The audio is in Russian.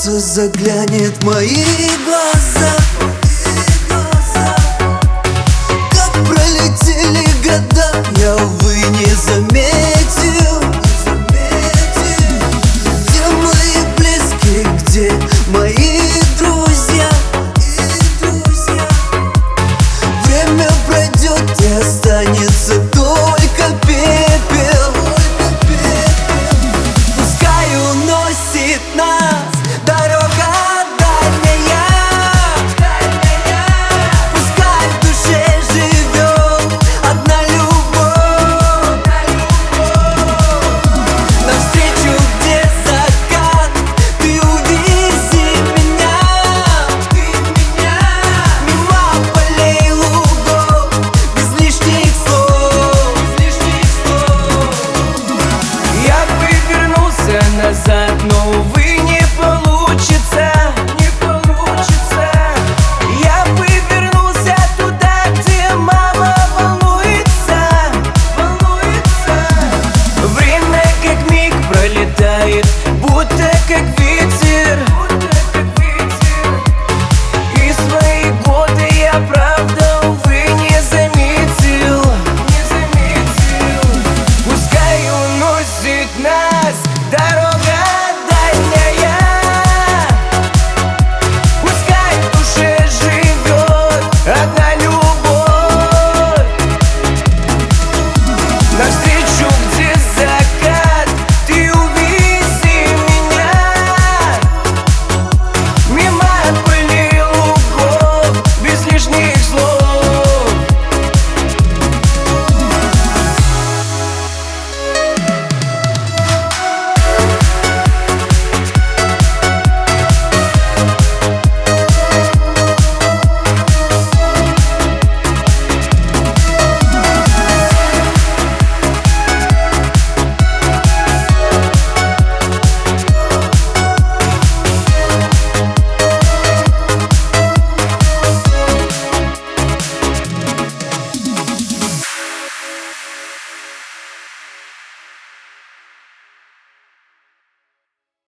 солнце заглянет в мои глаза. Как пролетели года, я, увы, не заметил. Где мои близкие, где мои друзья? Время пройдет и останется только пепел. Пускай уносит нас дорога дальняя, пускай в душе живет одна любовь. Навстречу, где закат, ты увези меня, мимо полей, лугов, без лишних слов. Я бы вернулся назад, но, увы, не получится. Я бы вернулся туда, где мама волнуется. Время как миг пролетает, будто как ветер.